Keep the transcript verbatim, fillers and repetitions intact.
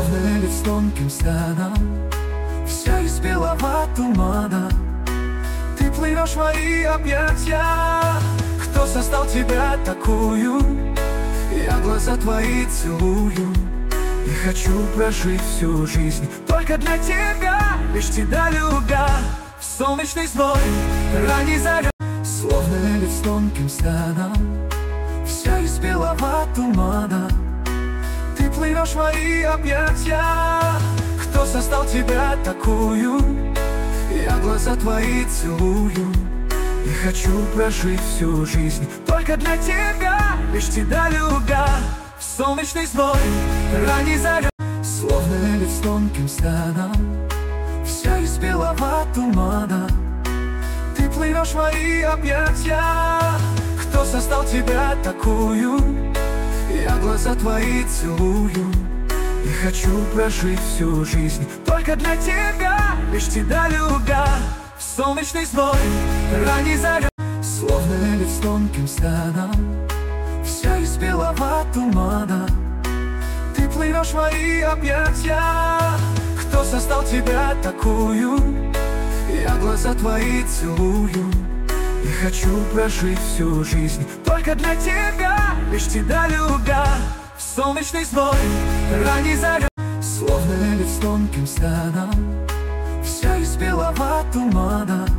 Словно лед с тонким станом, вся из белого тумана. Ты плывешь в мои объятия. Кто создал тебя такую? Я глаза твои целую и хочу прожить всю жизнь только для тебя, лишь тебя любя. В солнечный зной, ранней заря, словно лед с тонким станом, вся из белого тумана. Ты плывешь в мои объятия. Кто создал тебя такую? Я глаза твои целую и хочу прожить всю жизнь только для тебя, лишь тебя любя. В солнечный зной, ранней заря, словно лед с тонким станом, вся из белого тумана. Ты плывешь в мои объятия. Кто создал тебя такую? Я глаза твои целую и хочу прожить всю жизнь только для тебя, лишь тебя любя. В солнечный зной, ранней заря, словно лед с тонким станом, вся из белого тумана. Ты плывешь в мои объятия. Кто создал тебя такую? Я глаза твои целую и хочу прожить всю жизнь только для тебя, лишь тебя любя. В солнечный зной, ранней заря, словно лед с тонким станом, вся из белого тумана.